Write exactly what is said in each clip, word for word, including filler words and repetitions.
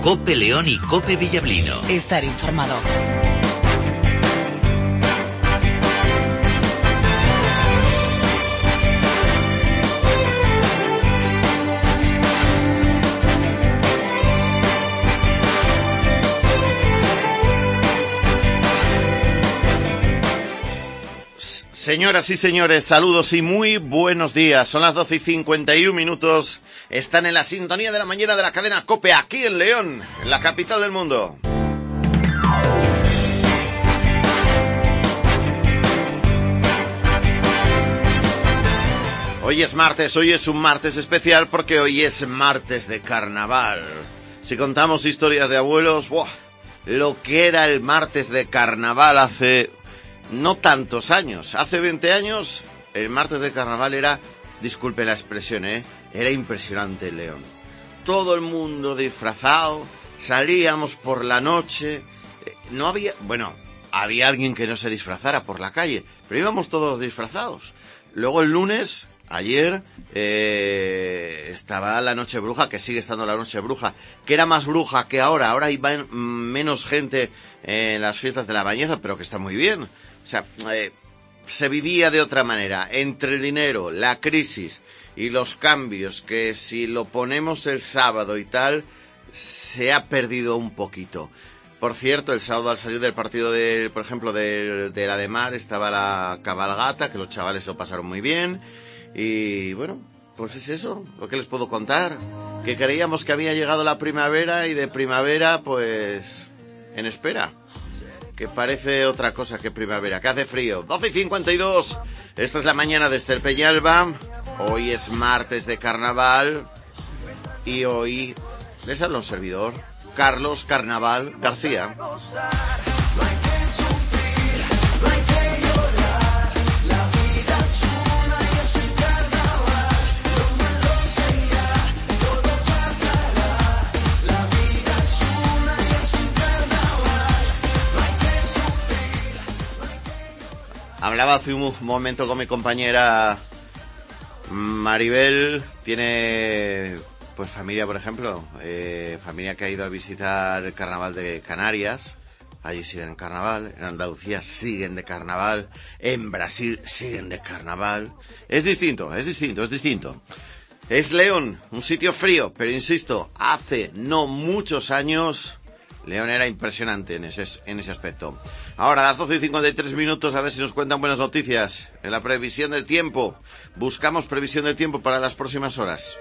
Cope León y Cope Villablino. Estar informado. Señoras y señores, saludos y muy buenos días. Son las doce y cincuenta y un minutos. Están en la sintonía de la mañana de la cadena COPE, aquí en León, en la capital del mundo. Hoy es martes, hoy es un martes especial porque hoy es martes de carnaval. Si contamos historias de abuelos, ¡buah! Lo que era el martes de carnaval hace... no tantos años. Hace veinte años, el martes de carnaval era, disculpe la expresión, ¿eh? Era impresionante en León. Todo el mundo disfrazado, salíamos por la noche. No había, bueno, había alguien que no se disfrazara por la calle, pero íbamos todos disfrazados. Luego el lunes, ayer, eh, estaba la noche bruja, que sigue estando la noche bruja, que era más bruja que ahora. Ahora hay menos gente en las fiestas de la Bañeza, pero que está muy bien. O sea, eh, se vivía de otra manera. Entre el dinero, la crisis y los cambios, que si lo ponemos el sábado y tal, se ha perdido un poquito. Por cierto, el sábado al salir del partido, de, por ejemplo, de, de la de Mar, estaba la cabalgata, que los chavales lo pasaron muy bien. Y bueno, pues es eso, lo que les puedo contar. Que creíamos que había llegado la primavera y de primavera, pues, en espera. Que parece otra cosa que primavera, que hace frío. doce y cincuenta y dos, esta es la mañana de Esther Peñalba. Hoy es martes de carnaval. Y hoy les habla un servidor, Carlos Carnaval García. Hablaba hace un momento con mi compañera Maribel. Tiene pues familia, por ejemplo, eh, familia que ha ido a visitar el carnaval de Canarias. Allí siguen en carnaval, en Andalucía siguen de carnaval, en Brasil siguen de carnaval. Es distinto, es distinto, es distinto. Es León, un sitio frío, pero insisto, hace no muchos años León era impresionante en ese, en ese aspecto. Ahora, a las doce y cincuenta y tres minutos, a ver si nos cuentan buenas noticias. En la previsión del tiempo, buscamos previsión del tiempo para las próximas horas.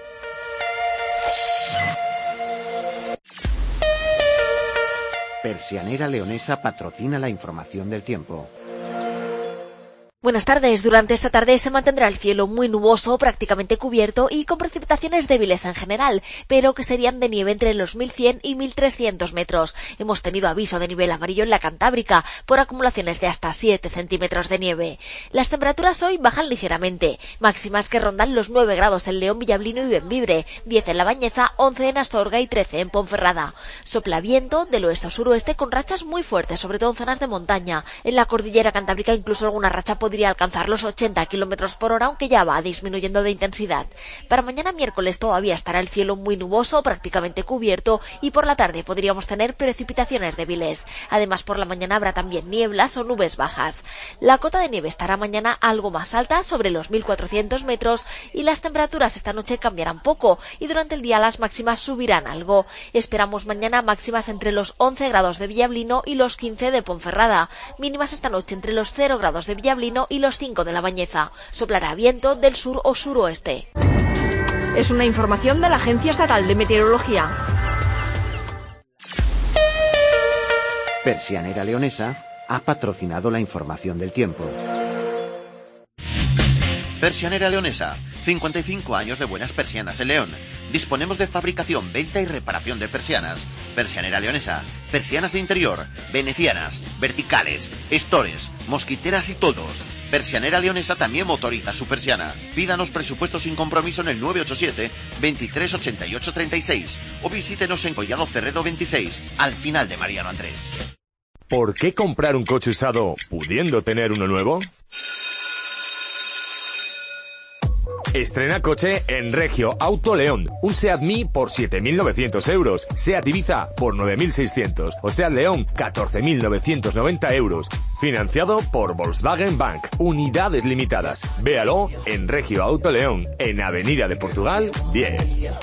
Persianera Leonesa patrocina la información del tiempo. Buenas tardes. Durante esta tarde se mantendrá el cielo muy nuboso, prácticamente cubierto y con precipitaciones débiles en general, pero que serían de nieve entre los mil cien y mil trescientos metros. Hemos tenido aviso de nivel amarillo en la Cantábrica por acumulaciones de hasta siete centímetros de nieve. Las temperaturas hoy bajan ligeramente, máximas que rondan los nueve grados en León, Villablino y Bembibre, diez en La Bañeza, once en Astorga y trece en Ponferrada. Sopla viento del oeste a suroeste con rachas muy fuertes, sobre todo en zonas de montaña. En la cordillera Cantábrica incluso alguna racha podría podría alcanzar los ochenta kilómetros por hora, aunque ya va disminuyendo de intensidad. Para mañana miércoles todavía estará el cielo muy nuboso, prácticamente cubierto, y por la tarde podríamos tener precipitaciones débiles. Además, por la mañana habrá también nieblas o nubes bajas. La cota de nieve estará mañana algo más alta, sobre los mil cuatrocientos metros, y las temperaturas esta noche cambiarán poco, y durante el día las máximas subirán algo. Esperamos mañana máximas entre los once grados de Villablino y los quince de Ponferrada, mínimas esta noche entre los cero grados de Villablino y los cinco de La Bañeza. Soplará viento del sur o suroeste. Es una información de la Agencia Estatal de Meteorología. Persianera Leonesa ha patrocinado la información del tiempo. Persianera Leonesa, cincuenta y cinco años de buenas persianas en León. Disponemos de fabricación, venta y reparación de persianas. Persianera Leonesa, persianas de interior, venecianas, verticales, estores, mosquiteras y todos. Persianera Leonesa también motoriza su persiana. Pídanos presupuesto sin compromiso en el nueve ocho siete, veintitrés ochenta y ocho treinta y seis o visítenos en Collado Cerredo veintiséis, al final de Mariano Andrés. ¿Por qué comprar un coche usado pudiendo tener uno nuevo? Estrena coche en Regio Auto León. Un Seat Mii por siete mil novecientos euros. Seat Ibiza por nueve mil seiscientos. O Seat León, catorce mil novecientos noventa euros. Financiado por Volkswagen Bank. Unidades limitadas. Véalo en Regio Auto León, en Avenida de Portugal diez.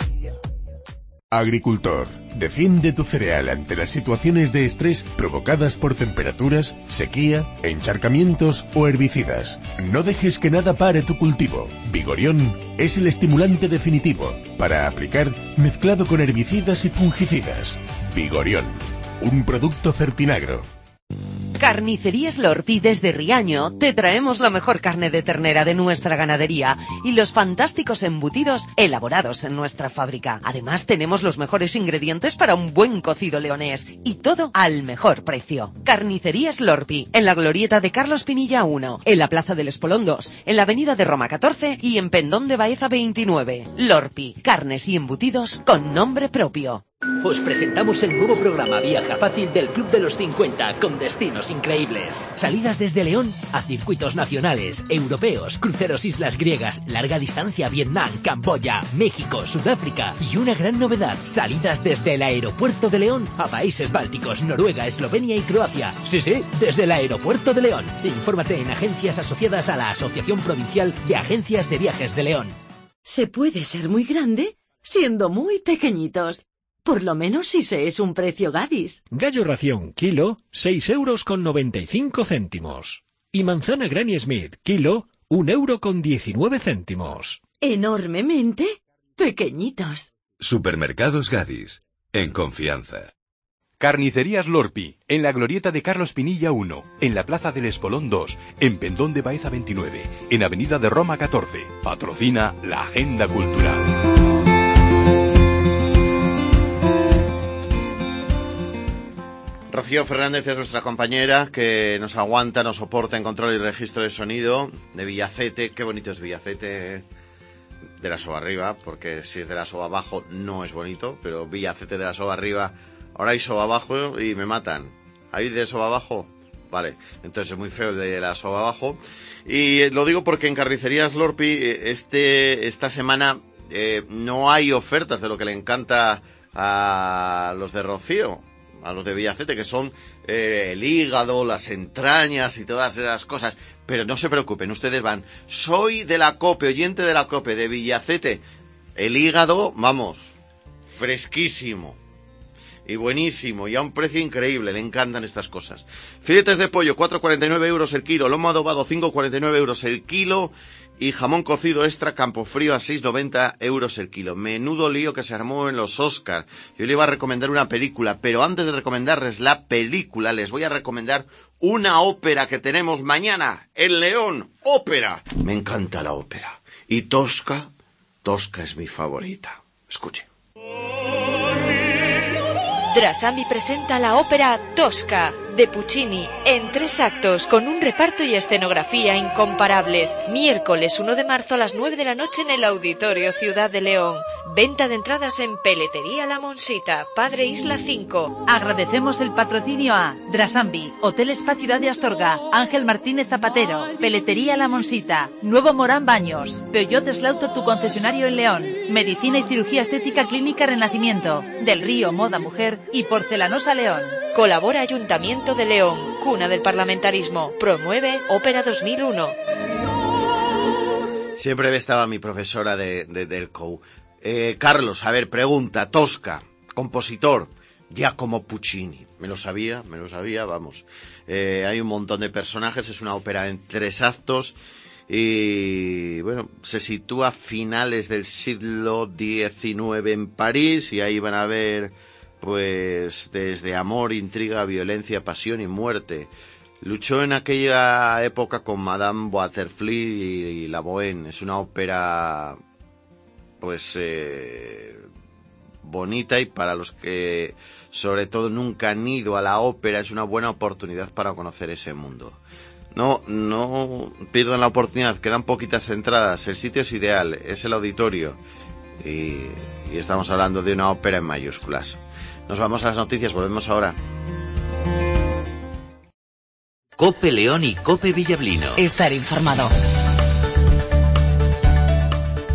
Agricultor, defiende tu cereal ante las situaciones de estrés provocadas por temperaturas, sequía, encharcamientos o herbicidas. No dejes que nada pare tu cultivo. Vigorión es el estimulante definitivo para aplicar mezclado con herbicidas y fungicidas. Vigorión, un producto Certinagro. Carnicerías Lorpi desde Riaño te traemos la mejor carne de ternera de nuestra ganadería y los fantásticos embutidos elaborados en nuestra fábrica. Además tenemos los mejores ingredientes para un buen cocido leonés y todo al mejor precio. Carnicerías Lorpi, en la glorieta de Carlos Pinilla uno, en la Plaza del Espolón dos, en la Avenida de Roma catorce y en Pendón de Baeza veintinueve. Lorpi, carnes y embutidos con nombre propio. Os presentamos el nuevo programa Viaja Fácil del Club de los cincuenta con destinos increíbles. Salidas desde León a circuitos nacionales, europeos, cruceros islas griegas, larga distancia a Vietnam, Camboya, México, Sudáfrica y una gran novedad, salidas desde el aeropuerto de León a países bálticos, Noruega, Eslovenia y Croacia. Sí, sí, desde el aeropuerto de León. Infórmate en agencias asociadas a la Asociación Provincial de Agencias de Viajes de León. Se puede ser muy grande siendo muy pequeñitos. Por lo menos si se es un precio Gadis. Gallo ración, kilo, seis euros con noventa y cinco céntimos. Y manzana Granny Smith, kilo, un euro con diecinueve céntimos. Enormemente pequeñitos. Supermercados Gadis, en confianza. Carnicerías Lorpi, en la glorieta de Carlos Pinilla uno, en la Plaza del Espolón dos, en Pendón de Baeza veintinueve, en Avenida de Roma catorce. Patrocina la Agenda Cultural. Rocío Fernández es nuestra compañera que nos aguanta, nos soporta en control y registro de sonido de Villacete. Qué bonito es Villacete de la Soba Arriba, porque si es de la Soba Abajo no es bonito, pero Villacete de la Soba Arriba, ahora hay Soba Abajo y me matan. ¿Hay de Soba Abajo? Vale, entonces es muy feo de la Soba Abajo. Y lo digo porque en Carnicerías Lorpi este, esta semana eh, no hay ofertas de lo que le encanta a los de Rocío, a los de Villacete, que son eh, el hígado, las entrañas y todas esas cosas. Pero no se preocupen, ustedes van. Soy de la COPE, oyente de la COPE, de Villacete. El hígado, vamos, fresquísimo y buenísimo, y a un precio increíble, le encantan estas cosas. Filetes de pollo, cuatro cuarenta y nueve euros el kilo. Lomo adobado, cinco cuarenta y nueve euros el kilo. Y jamón cocido extra Campofrío a seis noventa euros el kilo. Menudo lío que se armó en los Oscars. Yo le iba a recomendar una película, pero antes de recomendarles la película, les voy a recomendar una ópera que tenemos mañana en León. ¡Ópera! Me encanta la ópera. Y Tosca, Tosca es mi favorita. Escuche. Drasambi presenta la ópera Tosca, de Puccini, en tres actos, con un reparto y escenografía incomparables. Miércoles uno de marzo a las nueve de la noche en el Auditorio Ciudad de León. Venta de entradas en Peletería La Monsita, Padre Isla cinco. Agradecemos el patrocinio a Drasambi, Hotel Spa Ciudad de Astorga, Ángel Martínez Zapatero, Peletería La Monsita, Nuevo Morán Baños, Peugeot Slaughter, tu concesionario en León, Medicina y Cirugía Estética Clínica Renacimiento, Del Río Moda Mujer y Porcelanosa León. Colabora Ayuntamiento de León, cuna del parlamentarismo. Promueve Ópera dos mil uno. Siempre estaba mi profesora de, de, del C O U. Eh, Carlos, a ver, pregunta, Tosca, compositor, Giacomo Puccini. Me lo sabía, me lo sabía, vamos. Eh, hay un montón de personajes, es una ópera en tres actos y, bueno, se sitúa a finales del siglo diecinueve en París y ahí van a ver, pues, desde amor, intriga, violencia, pasión y muerte. Luchó en aquella época con Madame Butterfly y, y La Bohème. Es una ópera, pues, eh, bonita, y para los que sobre todo nunca han ido a la ópera es una buena oportunidad para conocer ese mundo. No, no pierdan la oportunidad, quedan poquitas entradas, el sitio es ideal, es el auditorio y, y estamos hablando de una ópera en mayúsculas. Nos vamos a las noticias, volvemos ahora. COPE León y COPE Villablino. Estar informado.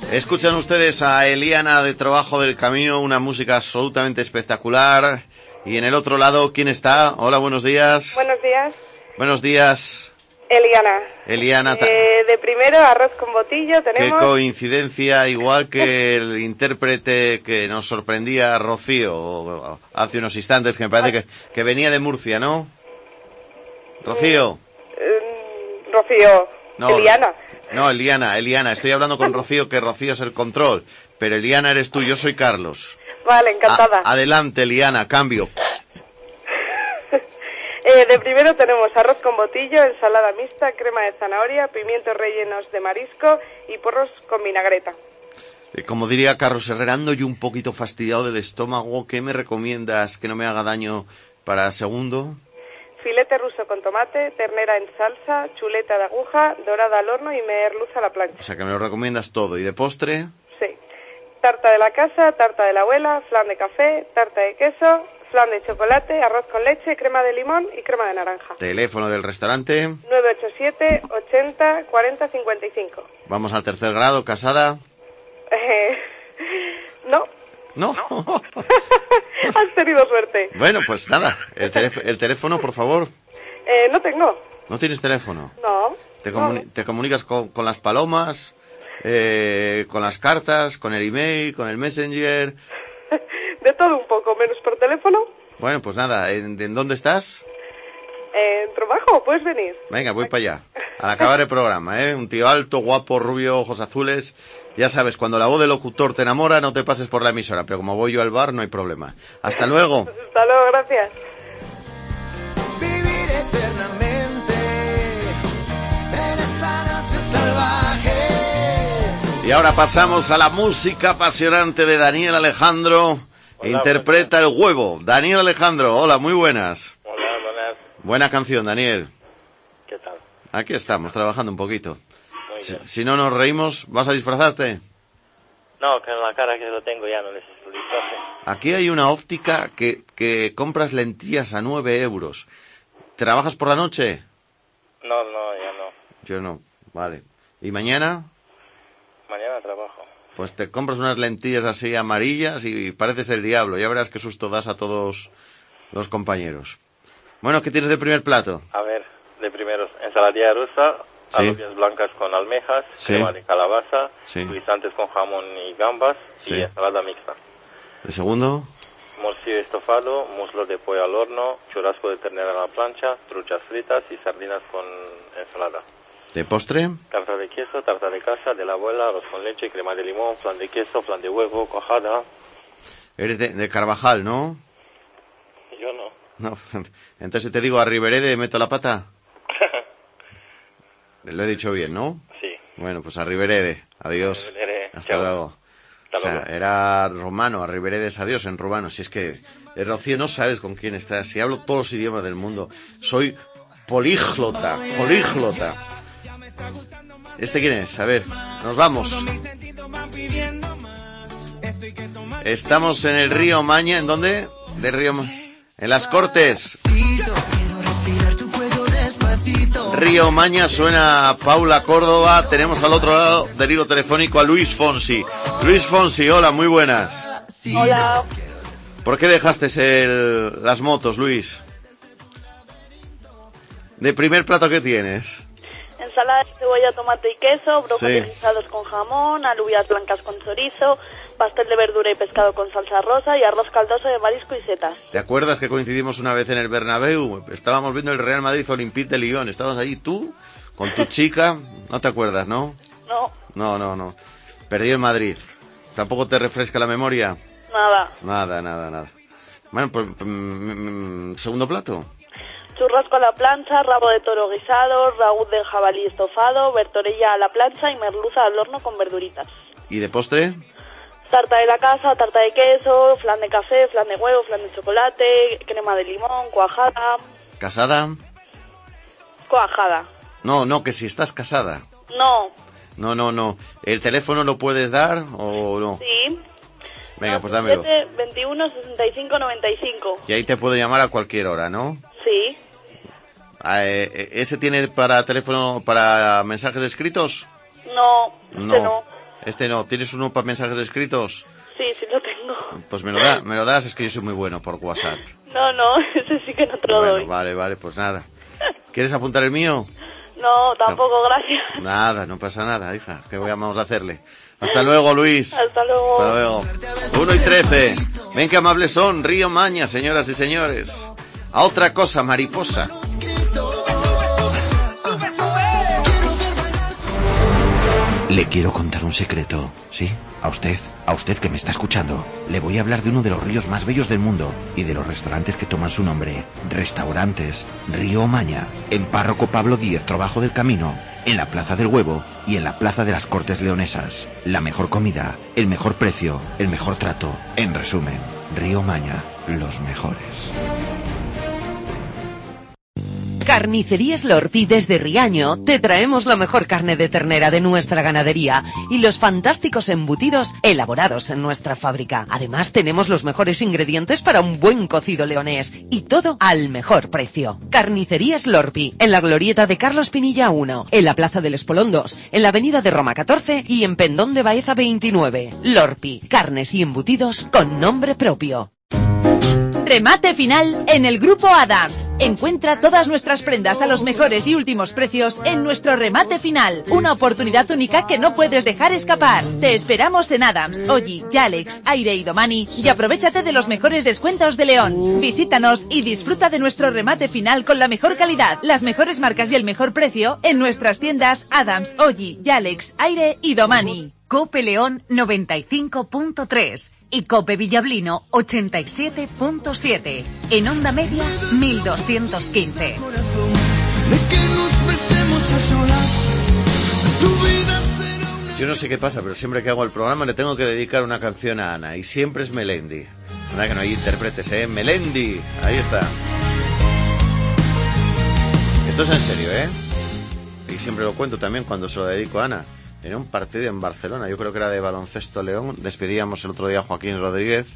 Escuchan ustedes a Eliana de Trabajo del Camino, una música absolutamente espectacular. Y en el otro lado, ¿quién está? Hola, buenos días. Buenos días. Buenos días. Eliana. Eliana. Eh, de primero, arroz con botillo tenemos. Qué coincidencia, igual que el intérprete que nos sorprendía, Rocío, hace unos instantes, que me parece que, que venía de Murcia, ¿no? Rocío. Eh, Rocío. No, Eliana. No, Eliana, Eliana. Estoy hablando con Rocío, que Rocío es el control. Pero Eliana eres tú, yo soy Carlos. Vale, encantada. A- adelante, Eliana, cambio. Eh, de primero tenemos arroz con botillo, ensalada mixta, crema de zanahoria, pimientos rellenos de marisco y porros con vinagreta. Eh, Como diría Carlos Herrera, ando yo un poquito fastidiado del estómago. ¿Qué me recomiendas que no me haga daño para segundo? Filete ruso con tomate, ternera en salsa, chuleta de aguja, dorada al horno y merluza a la plancha. O sea, que me lo recomiendas todo. ¿Y de postre? Sí. Tarta de la casa, tarta de la abuela, flan de café, tarta de queso, flan de chocolate, arroz con leche, crema de limón y crema de naranja. Teléfono del restaurante. nueve ocho siete, ochenta, cuarenta, cincuenta y cinco. Vamos al tercer grado, casada. Eh, no. No. Has tenido suerte. Bueno, pues nada. El, teléf- el teléfono, por favor. Eh, no tengo. ¿No tienes teléfono? No. ¿Te, comuni- no. te comunicas con, con las palomas? Eh, ¿Con las cartas? ¿Con el email? ¿Con el messenger? De todo un poco, menos por teléfono. Bueno, pues nada. ¿En, en dónde estás? Eh, en trabajo, puedes venir. Venga, voy para allá. Al acabar el programa, ¿eh? Un tío alto, guapo, rubio, ojos azules. Ya sabes, cuando la voz del locutor te enamora, no te pases por la emisora. Pero como voy yo al bar, no hay problema. Hasta luego. Hasta luego, gracias. Vivir eternamente en esta noche salvaje. Y ahora pasamos a la música apasionante de Daniel Alejandro. Hola, Interpreta El Huevo. Daniel Alejandro, hola, muy buenas. Hola, buenas. Buena canción, Daniel. ¿Qué tal? Aquí estamos, trabajando un poquito. Muy Si, bien. si no nos reímos, ¿vas a disfrazarte? No, que en la cara que lo tengo ya no necesito disfrace. Aquí hay una óptica que, que compras lentillas a nueve euros. ¿Trabajas por la noche? No, no, ya no. Yo no, vale. ¿Y mañana? Mañana trabajo. Pues te compras unas lentillas así amarillas y pareces el diablo. Ya verás qué susto das a todos los compañeros. Bueno, ¿qué tienes de primer plato? A ver, de primeros, ensaladilla rusa, Sí. alubias blancas con almejas, Sí. crema de calabaza, Sí. guisantes con jamón y gambas Sí. y ensalada mixta. ¿El segundo? Morcillo estofado, muslo de pollo al horno, churrasco de ternera a la plancha, truchas fritas y sardinas con ensalada. ¿De postre? Tarta de queso, tarta de casa, de la abuela, arroz con leche, crema de limón, flan de queso, flan de huevo, cuajada. Eres de, de Carvajal, ¿no? Yo no. No. Entonces te digo, a Riverede meto la pata. Lo he dicho bien, ¿no? Sí. Bueno, pues a Riverede. Adiós. Riverede. Hasta Chao. luego. Hasta O sea, luego. era romano, a Riveredes adiós en rumano. Si es que, eh, Rocío, no sabes con quién estás. Si hablo todos los idiomas del mundo. Soy políglota, políglota. ¿Este quién es? A ver, nos vamos. Estamos en el río Maña. ¿En dónde? De río Ma- En Las Cortes. Río Maña, suena Paula Córdoba. Tenemos al otro lado del hilo telefónico a Luis Fonsi. Luis Fonsi, hola, muy buenas. Hola. ¿Por qué dejaste el, las motos, Luis? ¿De primer plato qué tienes? Ensalada de cebolla, tomate y queso, brócolis Sí. guisados con jamón, alubias blancas con chorizo, pastel de verdura y pescado con salsa rosa y arroz caldoso de marisco y setas. ¿Te acuerdas que coincidimos una vez en el Bernabéu? Estábamos viendo el Real Madrid Olympique de Lyon. Estabas ahí tú, con tu chica. No te acuerdas, ¿no? No, No, no, no. Perdí el Madrid. ¿Tampoco te refresca la memoria? nada. Nada, nada, nada. Bueno, pues, mm, mm, segundo plato. Churrasco a la plancha, rabo de toro guisado, ragú de jabalí estofado, bertorella a la plancha y merluza al horno con verduritas. ¿Y de postre? Tarta de la casa, tarta de queso, flan de café, flan de huevo, flan de chocolate, crema de limón, cuajada. ¿Casada? Cuajada. No, no, que si estás casada. No, No, no, no. ¿El teléfono lo puedes dar o no? sí. Venga, pues dámelo. siete, veintiuno, sesenta y cinco, noventa y cinco. Y ahí te puedo llamar a cualquier hora, ¿no? Sí. Ah, eh, ¿Ese tiene para teléfono, para mensajes escritos? No, este no. Este no. ¿Tienes uno para mensajes escritos? Sí, sí lo tengo. Pues me lo, da, me lo das, es que yo soy muy bueno por WhatsApp. No, no, ese sí que no te lo Bueno, doy. vale, vale, pues nada. ¿Quieres apuntar el mío? No, tampoco, gracias. Nada, no pasa nada, hija. ¿Qué vamos a hacerle? Hasta luego, Luis. Hasta luego. Hasta luego. uno y trece. Ven qué amables son. Río Maña, señoras y señores. A otra cosa, mariposa. Le quiero contar un secreto, ¿sí? A usted, a usted que me está escuchando. Le voy a hablar de uno de los ríos más bellos del mundo y de los restaurantes que toman su nombre. Restaurantes Río Maña, en Párroco Pablo Díez, Trabajo del Camino, en la Plaza del Huevo y en la Plaza de las Cortes Leonesas. La mejor comida, el mejor precio, el mejor trato. En resumen, Río Maña, los mejores. Carnicerías Lorpi desde Riaño te traemos la mejor carne de ternera de nuestra ganadería y los fantásticos embutidos elaborados en nuestra fábrica. Además tenemos los mejores ingredientes para un buen cocido leonés y todo al mejor precio. Carnicerías Lorpi, en la glorieta de Carlos Pinilla uno, en la Plaza del Espolón dos, en la Avenida de Roma catorce y en Pendón de Baeza veintinueve. Lorpi, carnes y embutidos con nombre propio. Remate final en el Grupo Adams. Encuentra todas nuestras prendas a los mejores y últimos precios en nuestro remate final. Una oportunidad única que no puedes dejar escapar. Te esperamos en Adams, Oji, Yalex, Aire y Domani y aprovéchate de los mejores descuentos de León. Visítanos y disfruta de nuestro remate final con la mejor calidad, las mejores marcas y el mejor precio en nuestras tiendas Adams, Oji, Yalex, Aire y Domani. Cope León noventa y cinco punto tres y Cope Villablino ochenta y siete punto siete. En onda media mil doscientos quince. Yo no sé qué pasa, pero siempre que hago el programa le tengo que dedicar una canción a Ana y siempre es Melendi. Nada que no hay intérpretes, ¿eh? Melendi, ahí está. Esto es en serio, ¿eh? Y siempre lo cuento también cuando se lo dedico a Ana. Tenía un partido en Barcelona, yo creo que era de baloncesto León, despedíamos el otro día a Joaquín Rodríguez,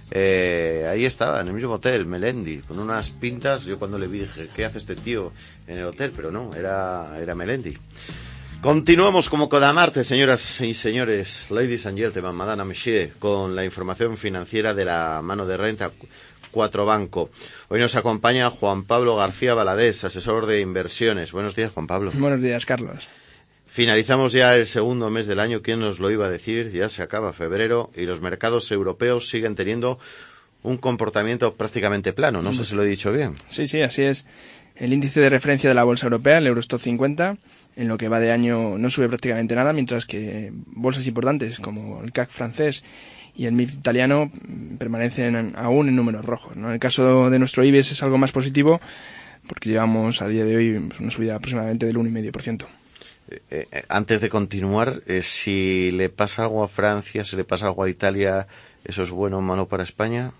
eh, ahí estaba, en el mismo hotel, Melendi, con unas pintas. Yo cuando le vi dije, ¿qué hace este tío en el hotel? Pero no, era, era Melendi. Continuamos como cada martes, señoras y señores, ladies and gentlemen, madame monsieur, con la información financiera de la mano de Renta cuatro Banco. Hoy nos acompaña Juan Pablo García Valadés, asesor de inversiones. Buenos días, Juan Pablo. Buenos días, Carlos. Finalizamos ya el segundo mes del año. ¿Quién nos lo iba a decir? Ya se acaba febrero y los mercados europeos siguen teniendo un comportamiento prácticamente plano. No sé si lo he dicho bien. Sí, sí, así es. El índice de referencia de la bolsa europea, el Eurostoxx cincuenta, en lo que va de año no sube prácticamente nada, mientras que bolsas importantes como el C A C francés y el M I B italiano permanecen aún en números rojos, ¿no? En el caso de nuestro IBEX es algo más positivo porque llevamos a día de hoy una subida aproximadamente del uno coma cinco por ciento. Eh, eh, antes de continuar, eh, si le pasa algo a Francia, si le pasa algo a Italia, ¿eso es bueno o malo para España?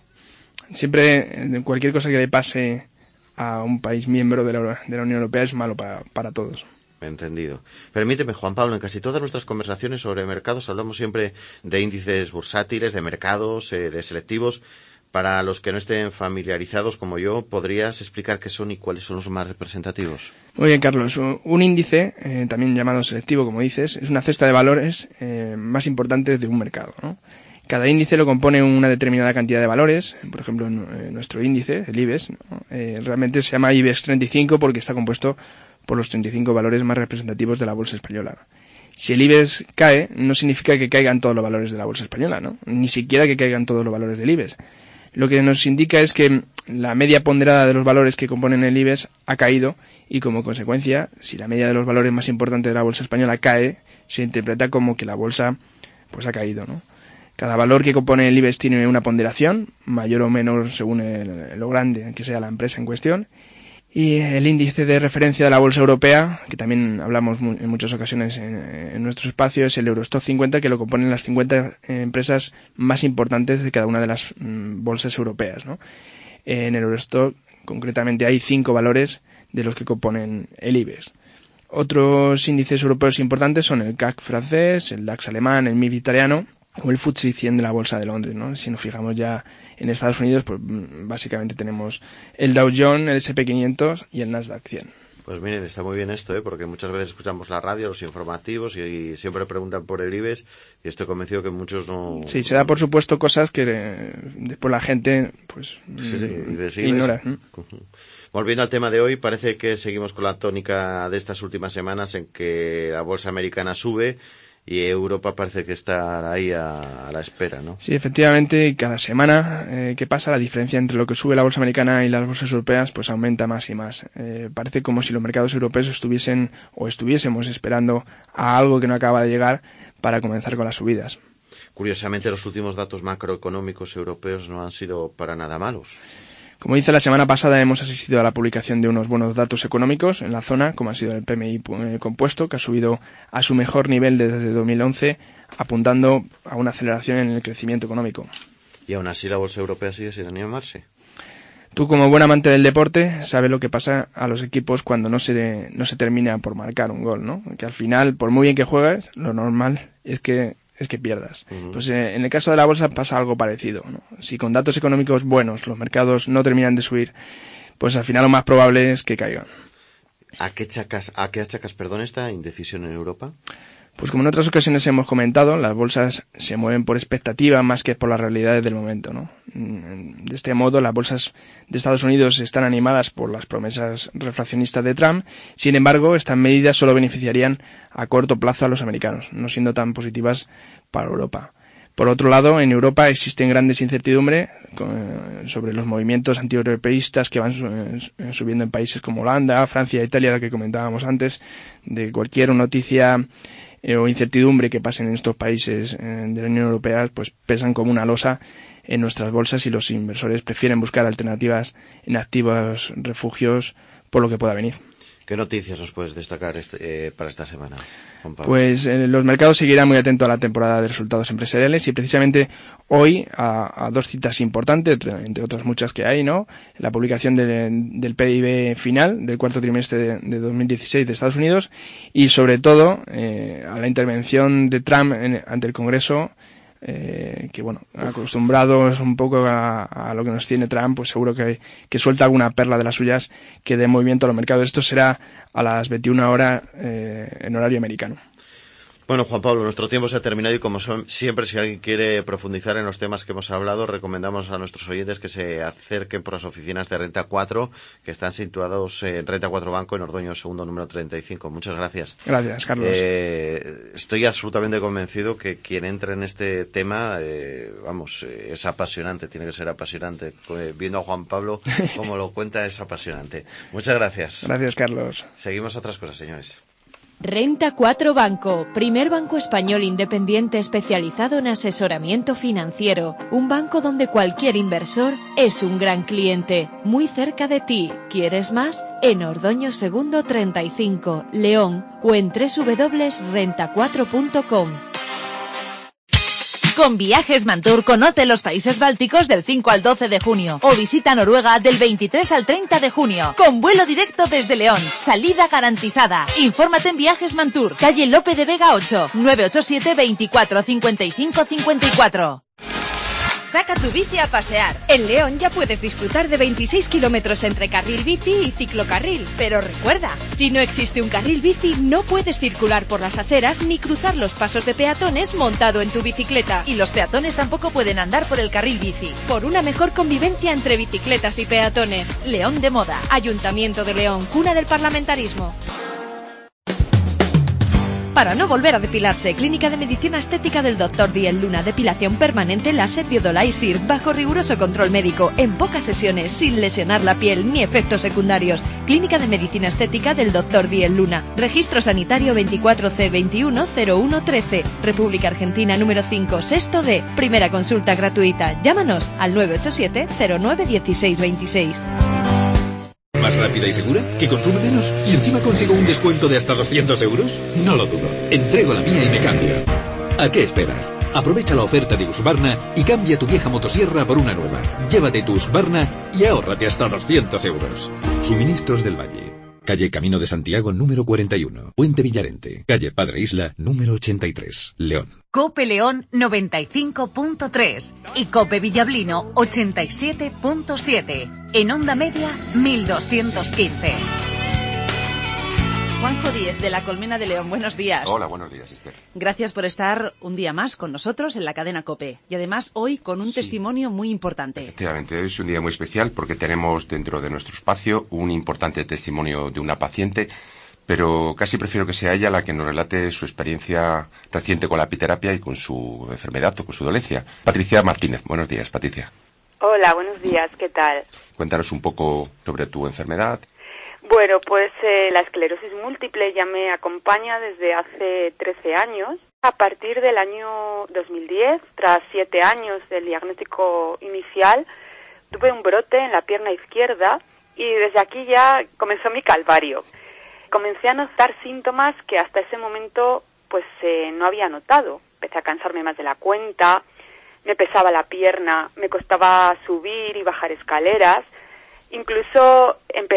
Siempre, cualquier cosa que le pase a un país miembro de la, de la Unión Europea es malo para, para todos. Entendido. Permíteme, Juan Pablo, en casi todas nuestras conversaciones sobre mercados hablamos siempre de índices bursátiles, de mercados, eh, de selectivos. Para los que no estén familiarizados como yo, ¿podrías explicar qué son y cuáles son los más representativos? Muy bien, Carlos. Un índice, eh, también llamado selectivo, como dices, es una cesta de valores eh, más importantes de un mercado, ¿no? Cada índice lo compone una determinada cantidad de valores. Por ejemplo, eh, nuestro índice, el IBEX, ¿no? eh, realmente se llama IBEX treinta y cinco porque está compuesto por los treinta y cinco valores más representativos de la bolsa española. Si el IBEX cae, no significa que caigan todos los valores de la bolsa española, ¿no? Ni siquiera que caigan todos los valores del IBEX. Lo que nos indica es que la media ponderada de los valores que componen el IBEX ha caído y, como consecuencia, si la media de los valores más importantes de la bolsa española cae, se interpreta como que la bolsa pues ha caído, ¿no? Cada valor que compone el IBEX tiene una ponderación, mayor o menor según el, lo grande que sea la empresa en cuestión. Y el índice de referencia de la bolsa europea, que también hablamos mu- en muchas ocasiones en, en nuestro espacio, es el Eurostoxx cincuenta, que lo componen las cincuenta empresas más importantes de cada una de las mm, bolsas europeas, ¿no? En el Eurostoxx, concretamente, hay cinco valores de los que componen el IBEX. Otros índices europeos importantes son el C A C francés, el DAX alemán, el M I B italiano o el F T S E cien de la bolsa de Londres, ¿no? Si nos fijamos ya en Estados Unidos, pues básicamente tenemos el Dow Jones, el ese and pe quinientos y el Nasdaq cien. Pues miren, está muy bien esto, ¿eh? Porque muchas veces escuchamos la radio, los informativos, y, y siempre preguntan por el IBEX, y estoy convencido que muchos no... Sí, se da por supuesto cosas que eh, después la gente pues sí, sí, y de ignora. Volviendo al tema de hoy, parece que seguimos con la tónica de estas últimas semanas en que la bolsa americana sube y Europa parece que está ahí a, a la espera, ¿no? Sí, efectivamente, cada semana eh, que pasa la diferencia entre lo que sube la bolsa americana y las bolsas europeas pues aumenta más y más. Eh, parece como si los mercados europeos estuviesen o estuviésemos esperando a algo que no acaba de llegar para comenzar con las subidas. Curiosamente, los últimos datos macroeconómicos europeos no han sido para nada malos. Como dice, la semana pasada hemos asistido a la publicación de unos buenos datos económicos en la zona, como ha sido el P M I compuesto, que ha subido a su mejor nivel desde dos mil once, apuntando a una aceleración en el crecimiento económico. Y aún así la bolsa europea sigue sin animarse. Tú, como buen amante del deporte, sabes lo que pasa a los equipos cuando no se, no se termina por marcar un gol, ¿no? Que al final, por muy bien que juegues, lo normal es que es que pierdas. Uh-huh. Pues eh, en el caso de la bolsa pasa algo parecido, ¿no? Si con datos económicos buenos los mercados no terminan de subir, pues al final lo más probable es que caigan. ¿A qué achacas, a qué achacas, perdón, esta indecisión en Europa? Pues como en otras ocasiones hemos comentado, las bolsas se mueven por expectativa más que por las realidades del momento, ¿no? De este modo, las bolsas de Estados Unidos están animadas por las promesas reflacionistas de Trump. Sin embargo, estas medidas solo beneficiarían a corto plazo a los americanos, no siendo tan positivas para Europa. Por otro lado, en Europa existen grandes incertidumbres sobre los movimientos antieuropeístas que van subiendo en países como Holanda, Francia, Italia, la que comentábamos antes. De cualquier noticia eh, o incertidumbre que pasen en estos países eh, de la Unión Europea, pues pesan como una losa en nuestras bolsas y los inversores prefieren buscar alternativas en activos refugios por lo que pueda venir. ¿Qué noticias nos puedes destacar este, eh, para esta semana, Juan Pablo? Pues eh, los mercados seguirán muy atentos a la temporada de resultados empresariales y precisamente hoy a, a dos citas importantes, entre otras muchas que hay, ¿no? La publicación de, del P I B final del cuarto trimestre de, de dos mil dieciséis de Estados Unidos y sobre todo eh, a la intervención de Trump en, ante el Congreso. Eh, que bueno, acostumbrados un poco a, a lo que nos tiene Trump, pues seguro que, que suelta alguna perla de las suyas que dé movimiento a los mercados. Esto será a las veintiuna horas eh, en horario americano. Bueno, Juan Pablo, nuestro tiempo se ha terminado y como son, siempre, si alguien quiere profundizar en los temas que hemos hablado, recomendamos a nuestros oyentes que se acerquen por las oficinas de Renta cuatro, que están situados en Renta cuatro Banco, en Ordoño segundo, número treinta y cinco. Muchas gracias. Gracias, Carlos. Eh, estoy absolutamente convencido que quien entre en este tema, eh, vamos, eh, es apasionante, tiene que ser apasionante. Eh, viendo a Juan Pablo, como lo cuenta, es apasionante. Muchas gracias. Gracias, Carlos. Seguimos a otras cosas, señores. Renta cuatro Banco, primer banco español independiente especializado en asesoramiento financiero. Un banco donde cualquier inversor es un gran cliente, muy cerca de ti. ¿Quieres más? En Ordoño segundo treinta y cinco, León, o en doble u doble u doble u punto renta cuatro punto com. Con Viajes Mantur conoce los países bálticos del cinco al doce de junio o visita Noruega del veintitrés al treinta de junio con vuelo directo desde León, salida garantizada. Infórmate en Viajes Mantur, calle Lope de Vega ocho, nueve ocho siete, veinticuatro, cincuenta y cinco, cincuenta y cuatro. Saca tu bici a pasear. En León ya puedes disfrutar de veintiséis kilómetros entre carril bici y ciclocarril. Pero recuerda, si no existe un carril bici, no puedes circular por las aceras ni cruzar los pasos de peatones montado en tu bicicleta. Y los peatones tampoco pueden andar por el carril bici. Por una mejor convivencia entre bicicletas y peatones. León de moda. Ayuntamiento de León, cuna del parlamentarismo. Para no volver a depilarse, Clínica de Medicina Estética del doctor Díez Luna, depilación permanente láser biodolaisir, bajo riguroso control médico, en pocas sesiones, sin lesionar la piel ni efectos secundarios. Clínica de Medicina Estética del doctor Díez Luna, registro sanitario veinticuatro C veintiuno cero uno trece, República Argentina número cinco, sexto D, primera consulta gratuita. Llámanos al nueve ocho siete, cero nueve, dieciséis veintiséis. ¿Más rápida y segura? ¿Que consume menos? ¿Y encima consigo un descuento de hasta doscientos euros? No lo dudo. Entrego la mía y me cambio. ¿A qué esperas? Aprovecha la oferta de Husqvarna y cambia tu vieja motosierra por una nueva. Llévate tu Husqvarna y ahórrate hasta doscientos euros. Suministros del Valle. Calle Camino de Santiago número cuarenta y uno. Puente Villarente. Calle Padre Isla número ochenta y tres. León. Cope León noventa y cinco punto tres y Cope Villablino ochenta y siete punto siete. En onda media mil doscientos quince. Juanjo Díez, de la Colmena de León, buenos días. Hola, buenos días, Esther. Gracias por estar un día más con nosotros en la cadena COPE. Y además hoy con un sí. testimonio muy importante. Efectivamente, hoy es un día muy especial porque tenemos dentro de nuestro espacio un importante testimonio de una paciente, pero casi prefiero que sea ella la que nos relate su experiencia reciente con la apiterapia y con su enfermedad o con su dolencia. Patricia Martínez, buenos días, Patricia. Hola, buenos días, ¿qué tal? Cuéntanos un poco sobre tu enfermedad. Bueno, pues eh, la esclerosis múltiple ya me acompaña desde hace trece años. A partir del año dos mil diez, tras siete años del diagnóstico inicial, tuve un brote en la pierna izquierda y desde aquí ya comenzó mi calvario. Comencé a notar síntomas que hasta ese momento pues eh, no había notado. Empecé a cansarme más de la cuenta, me pesaba la pierna, me costaba subir y bajar escaleras. Incluso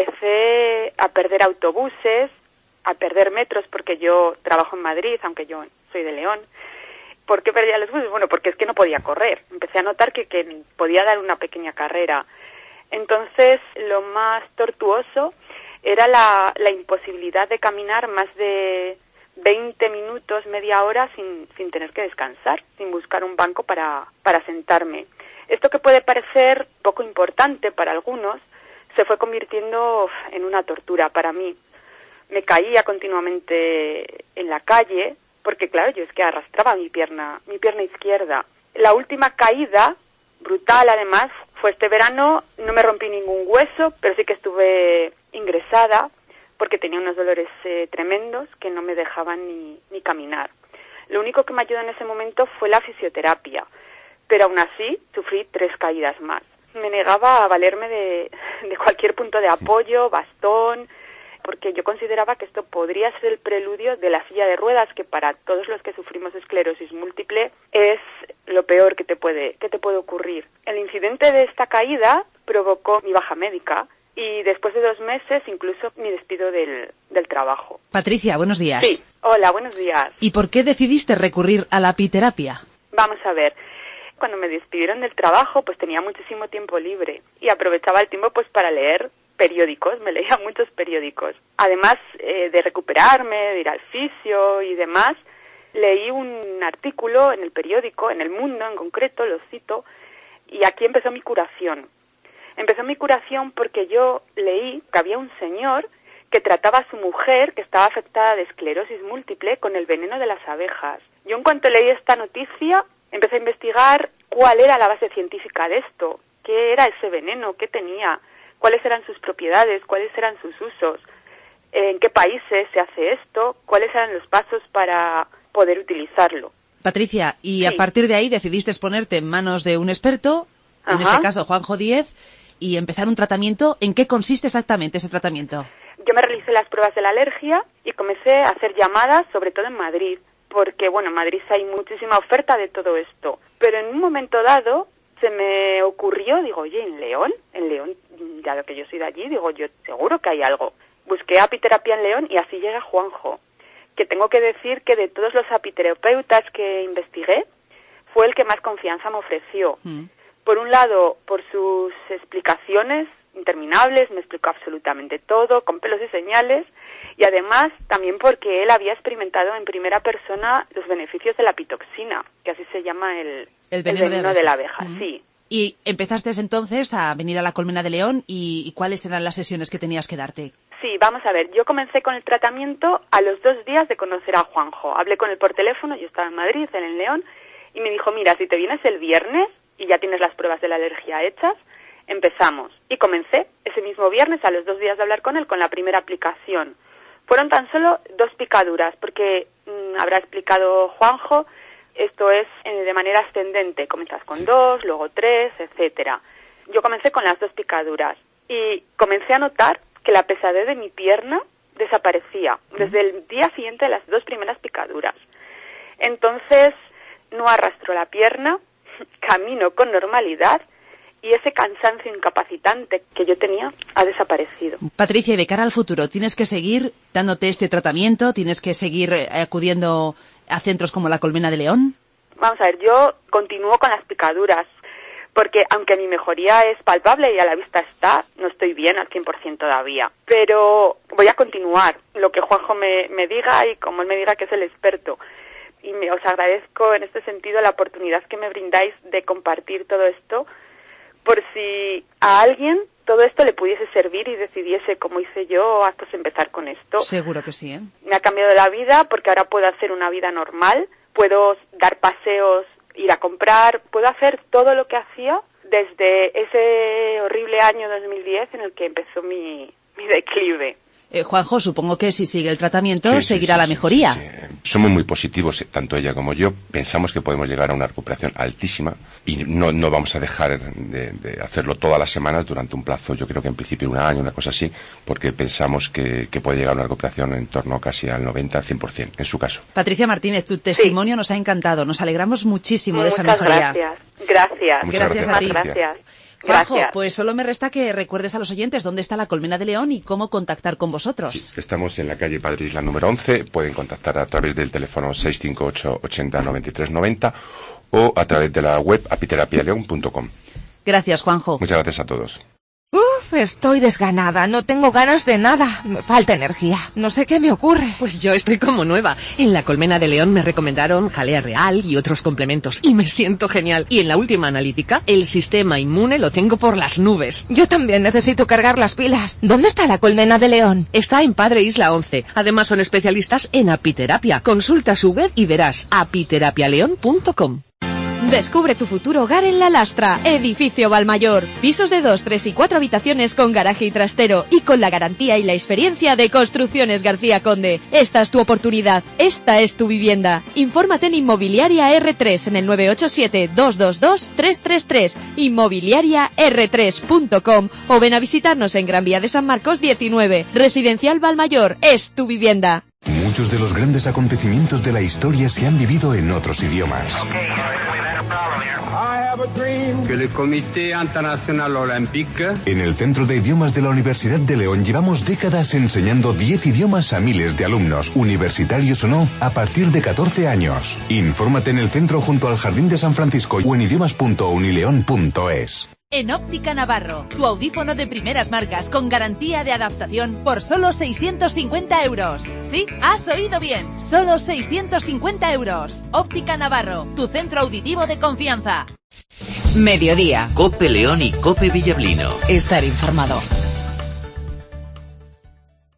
empecé a perder autobuses, a perder metros, porque yo trabajo en Madrid, aunque yo soy de León. ¿Por qué perdía los buses? Bueno, porque es que no podía correr. Empecé a notar que, que podía dar una pequeña carrera. Entonces, lo más tortuoso era la, la imposibilidad de caminar más de veinte minutos, media hora, sin, sin tener que descansar, sin buscar un banco para, para sentarme. Esto que puede parecer poco importante para algunos, se fue convirtiendo en una tortura para mí. Me caía continuamente en la calle, porque claro, yo es que arrastraba mi pierna, mi pierna izquierda. La última caída, brutal además, fue este verano. No me rompí ningún hueso, pero sí que estuve ingresada, porque tenía unos dolores eh, tremendos que no me dejaban ni, ni caminar. Lo único que me ayudó en ese momento fue la fisioterapia, pero aún así sufrí tres caídas más. Me negaba a valerme de, de cualquier punto de apoyo, bastón, porque yo consideraba que esto podría ser el preludio de la silla de ruedas, que para todos los que sufrimos esclerosis múltiple es lo peor que te puede, que te puede ocurrir. El incidente de esta caída provocó mi baja médica y después de dos meses incluso mi despido del, del trabajo. Patricia, buenos días. Sí, hola, buenos días. ¿Y por qué decidiste recurrir a la apiterapia? Vamos a ver. Cuando me despidieron del trabajo, pues tenía muchísimo tiempo libre y aprovechaba el tiempo pues para leer periódicos, me leía muchos periódicos. Además eh, de recuperarme, de ir al fisio y demás, leí un artículo en el periódico, en El Mundo en concreto, lo cito, y aquí empezó mi curación. Empezó mi curación porque yo leí que había un señor que trataba a su mujer, que estaba afectada de esclerosis múltiple, con el veneno de las abejas. Yo en cuanto leí esta noticia, empecé a investigar cuál era la base científica de esto, qué era ese veneno, qué tenía, cuáles eran sus propiedades, cuáles eran sus usos, en qué países se hace esto, cuáles eran los pasos para poder utilizarlo. Patricia, y Sí. a partir de ahí decidiste ponerte en manos de un experto, en Ajá. este caso Juanjo Díez, y empezar un tratamiento. ¿En qué consiste exactamente ese tratamiento? Yo me realicé las pruebas de la alergia y comencé a hacer llamadas, sobre todo en Madrid, porque, bueno, en Madrid hay muchísima oferta de todo esto. Pero en un momento dado se me ocurrió, digo, oye, ¿en León? En León, ya que yo soy de allí, digo, yo seguro que hay algo. Busqué apiterapia en León y así llega Juanjo, que tengo que decir que de todos los apiterapeutas que investigué, fue el que más confianza me ofreció. Mm. Por un lado, por sus explicaciones interminables, me explicó absolutamente todo, con pelos y señales, y además también porque él había experimentado en primera persona los beneficios de la pitoxina, que así se llama el, El veneno, el veneno de, de la abeja. abeja, Mm. sí. Y empezaste entonces a venir a la Colmena de León, y, y ¿cuáles eran las sesiones que tenías que darte? Sí, vamos a ver, yo comencé con el tratamiento a los dos días de conocer a Juanjo. Hablé con él por teléfono, yo estaba en Madrid, él en León, y me dijo, mira, si te vienes el viernes y ya tienes las pruebas de la alergia hechas, empezamos. Y comencé ese mismo viernes, a los dos días de hablar con él, con la primera aplicación. Fueron tan solo dos picaduras, porque mmm, habrá explicado Juanjo, esto es eh, de manera ascendente. Comenzas con dos, luego tres, etcétera. Yo comencé con las dos picaduras y comencé a notar que la pesadez de mi pierna desaparecía desde el día siguiente de las dos primeras picaduras. Entonces, no arrastro la pierna, camino con normalidad y ese cansancio incapacitante que yo tenía ha desaparecido. Patricia, y de cara al futuro, ¿tienes que seguir dándote este tratamiento? ¿Tienes que seguir eh, acudiendo a centros como la Colmena de León? Vamos a ver, yo continúo con las picaduras porque aunque mi mejoría es palpable y a la vista está, no estoy bien al cien por ciento todavía. Pero voy a continuar lo que Juanjo me, me diga y como él me diga que es el experto. Y me, os agradezco en este sentido la oportunidad que me brindáis de compartir todo esto, por si a alguien todo esto le pudiese servir y decidiese, como hice yo, hasta empezar con esto. Seguro que sí, ¿eh? Me ha cambiado la vida porque ahora puedo hacer una vida normal, puedo dar paseos, ir a comprar, puedo hacer todo lo que hacía desde ese horrible año dos mil diez en el que empezó mi, mi declive. Eh, Juanjo, supongo que si sigue el tratamiento Sí, sí, seguirá sí, la sí, mejoría. sí, sí. Somos muy positivos, tanto ella como yo. Pensamos que podemos llegar a una recuperación altísima y no, no vamos a dejar de, de hacerlo todas las semanas durante un plazo, yo creo que en principio un año, una cosa así, porque pensamos que, que puede llegar a una recuperación en torno casi al noventa, al cien por ciento, en su caso. Patricia Martínez, tu testimonio sí. nos ha encantado. Nos alegramos muchísimo Muchas de esa mejoría. Gracias, gracias. Muchas gracias, gracias a ti. Gracias. Juanjo, Gracias. pues solo me resta que recuerdes a los oyentes dónde está la Colmena de León y cómo contactar con vosotros. Sí, estamos en la calle Padre Isla número once. Pueden contactar a través del teléfono seis cinco ocho, ochenta, noventa y tres noventa o a través de la web apiterapia león punto com. Gracias, Juanjo. Muchas gracias a todos. Uf, estoy desganada, no tengo ganas de nada, me falta energía, no sé qué me ocurre. Pues yo estoy como nueva. En la Colmena de León me recomendaron jalea real y otros complementos y me siento genial. Y en la última analítica, el sistema inmune lo tengo por las nubes. Yo también necesito cargar las pilas. ¿Dónde está la Colmena de León? Está en Padre Isla once. Además son especialistas en apiterapia. Consulta su web y verás apiterapia león punto com. Descubre tu futuro hogar en La Lastra, edificio Valmayor. Pisos de dos, tres y cuatro habitaciones con garaje y trastero y con la garantía y la experiencia de Construcciones García Conde. Esta es tu oportunidad, esta es tu vivienda. Infórmate en Inmobiliaria erre tres en el nueve ocho siete, dos dos dos, tres tres tres, inmobiliaria erre tres punto com o ven a visitarnos en Gran Vía de San Marcos diecinueve. Residencial Valmayor, es tu vivienda. Muchos de los grandes acontecimientos de la historia se han vivido en otros idiomas. Que el Comité Internacional Olympique. En el Centro de Idiomas de la Universidad de León llevamos décadas enseñando diez idiomas a miles de alumnos, universitarios o no, a partir de catorce años. Infórmate en el centro junto al Jardín de San Francisco o en idiomas punto unileón punto es. En Óptica Navarro, tu audífono de primeras marcas con garantía de adaptación por solo seiscientos cincuenta euros. Sí, has oído bien, solo seiscientos cincuenta euros. Óptica Navarro, tu centro auditivo de confianza. Mediodía. Cope León y Cope Villablino. Estar informado.